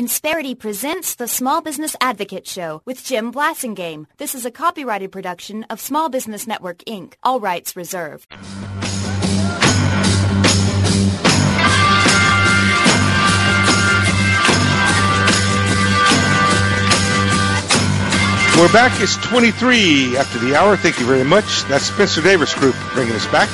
Insperity presents the Small Business Advocate Show with Jim Blasingame. This is a copyrighted production of Small Business Network, Inc. All rights reserved. We're back. It's 23 after the hour. Thank you very much. That's Spencer Davis Group bringing us back.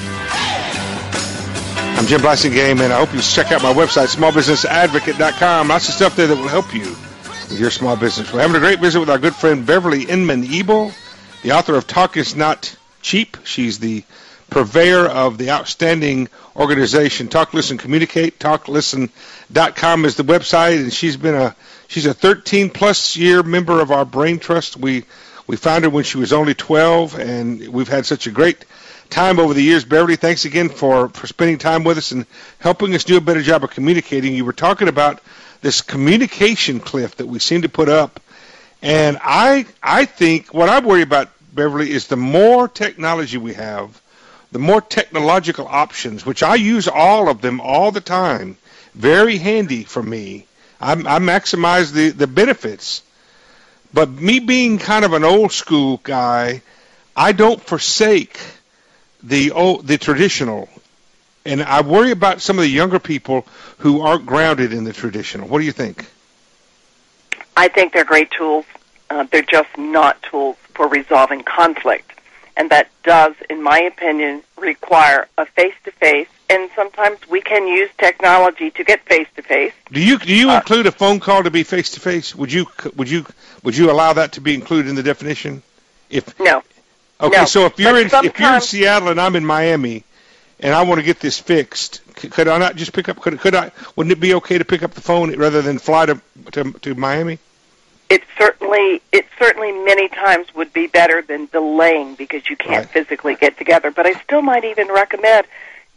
I'm Jim Blasingame, and I hope you check out my website, smallbusinessadvocate.com. Lots of stuff there that will help you with your small business. We're having a great visit with our good friend Beverly Inman-Ebel, the author of Talk Is Not Cheap. She's the purveyor of the outstanding organization Talk, Listen, Communicate. TalkListen.com is the website, and she's a 13-plus year member of our Brain Trust. We found her when she was only 12, and we've had such a great time over the years. Beverly, thanks again for spending time with us and helping us do a better job of communicating. You were talking about this communication cliff that we seem to put up, and I think what I worry about, Beverly, is the more technology we have, the more technological options, which I use all of them all the time, very handy for me. I maximize the benefits. But me being kind of an old school guy, I don't forsake the traditional. And I worry about some of the younger people who aren't grounded in the traditional. What do you think? I think they're great tools. They're just not tools for resolving conflict. And that does, in my opinion, require a face-to-face. And sometimes we can use technology to get face-to-face. Do you include a phone call to be face-to-face? Would you allow that to be included in the definition? No. Okay, no. So if you're in Seattle and I'm in Miami, and I want to get this fixed, could I not just pick up? Wouldn't it be okay to pick up the phone rather than fly to Miami? It certainly many times would be better than delaying because you can't physically get together. But I still might even recommend,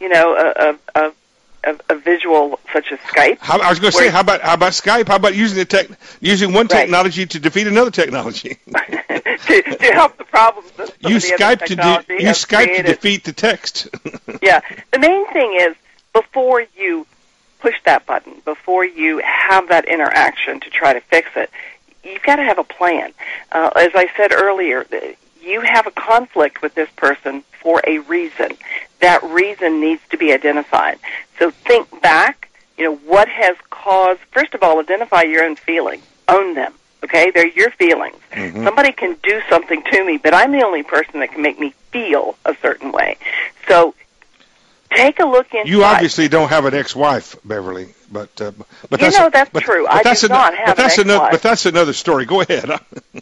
a visual such as Skype. I was going to say, how about Skype? How about using one technology to defeat another technology? to help the problems that use Skype to defeat the text. Yeah, the main thing is before you push that button, before you have that interaction to try to fix it, you've got to have a plan. As I said earlier, you have a conflict with this person for a reason. That reason needs to be identified. So think back, what has caused, first of all, identify your own feelings. Own them, okay? They're your feelings. Mm-hmm. Somebody can do something to me, but I'm the only person that can make me feel a certain way. So take a look inside. You obviously don't have an ex-wife, Beverly, but that's true. I do not have an ex-wife. But that's another story. Go ahead.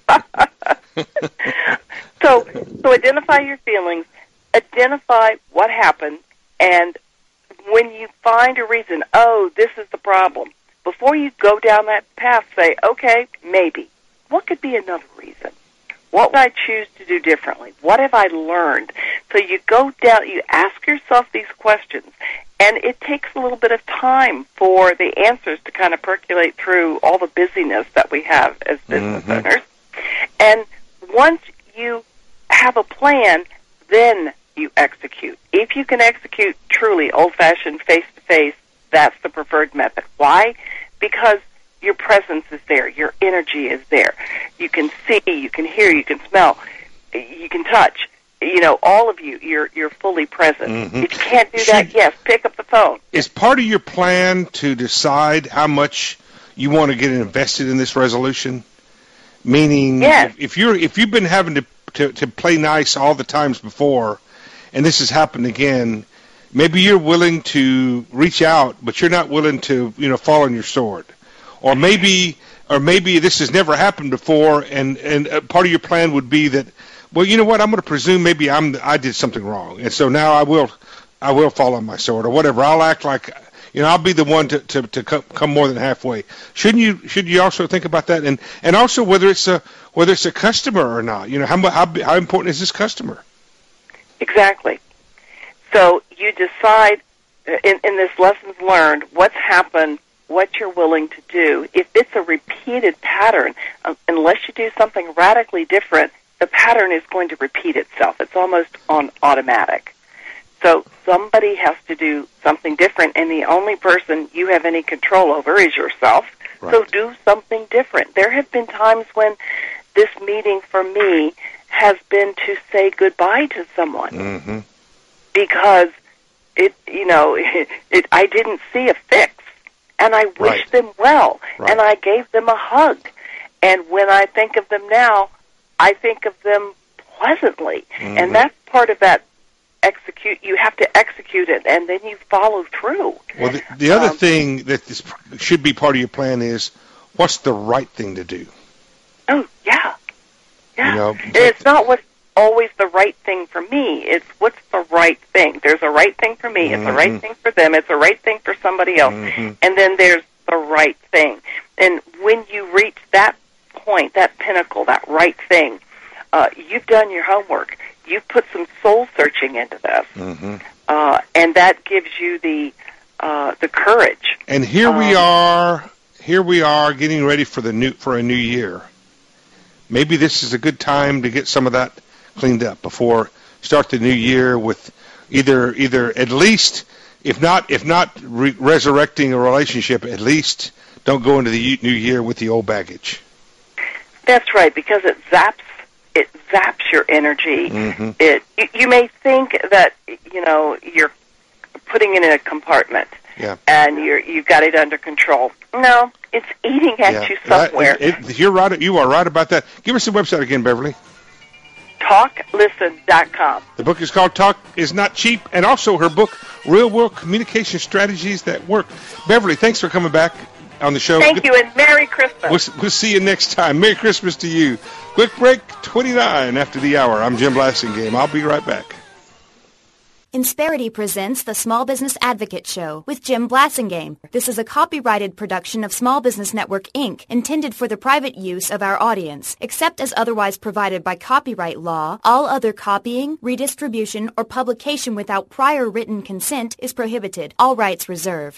So identify your feelings, identify what happened, and when you find a reason, this is the problem, before you go down that path, say, okay, maybe. What could be another reason? What would I choose to do differently? What have I learned? So you go down, you ask yourself these questions, and it takes a little bit of time for the answers to kind of percolate through all the busyness that we have as business owners. And once you have a plan, then you execute. If you can execute truly old-fashioned face-to-face, that's the preferred method. Why? Because your presence is there. Your energy is there. You can see, you can hear, you can smell, you can touch. All of you, you're fully present. Mm-hmm. If you can't do that, yes, pick up the phone. Is part of your plan to decide how much you want to get invested in this resolution? Meaning, yes. if you've been having to play nice all the times before, and this has happened again, maybe you're willing to reach out, but you're not willing to, fall on your sword. Or maybe this has never happened before, and part of your plan would be that, well, you know what, I'm going to presume maybe I did something wrong, and so now I will fall on my sword or whatever. I'll act like, I'll be the one to come more than halfway. Should you also think about that, and also whether it's a customer or not? How important is this customer? Exactly. So you decide in this lessons learned what's happened, what you're willing to do. If it's a repeated pattern, unless you do something radically different, the pattern is going to repeat itself. It's almost on automatic. So somebody has to do something different, and the only person you have any control over is yourself. Right. So do something different. There have been times when this meeting for me has been to say goodbye to someone Mm-hmm. because I didn't see a fix, and I wished Right. them well, Right. and I gave them a hug. And when I think of them now, I think of them pleasantly, Mm-hmm. and that's part of that execute. You have to execute it, and then you follow through. Well, the other thing that this should be part of your plan is what's the right thing to do. Oh, yeah. Yeah. You know, And it's not what's always the right thing for me. It's what's the right thing. There's a right thing for me. It's a right thing for them. It's a right thing for somebody else. Mhm. And then there's the right thing. And when you reach that point, that pinnacle, that right thing, you've done your homework. You've put some soul searching into this. Mm-hmm. And that gives you the courage. And here we are getting ready for a new year. Maybe this is a good time to get some of that cleaned up before start the new year with either at least, if not resurrecting a relationship, at least don't go into the new year with the old baggage. That's right, because it zaps your energy. Mm-hmm. You may think that you're putting it in a compartment, Yeah. and you've got it under control. No, it's eating at you somewhere. You're right. You are right about that. Give us the website again, Beverly. TalkListen.com. The book is called Talk is Not Cheap, and also her book, Real World Communication Strategies That Work. Beverly, thanks for coming back on the show. Thank you, and Merry Christmas. We'll see you next time. Merry Christmas to you. Quick break, 29 after the hour. I'm Jim Blassingame. I'll be right back. Insperity presents the Small Business Advocate Show with Jim Blassingame. This is a copyrighted production of Small Business Network, Inc., intended for the private use of our audience. Except as otherwise provided by copyright law, all other copying, redistribution, or publication without prior written consent is prohibited. All rights reserved.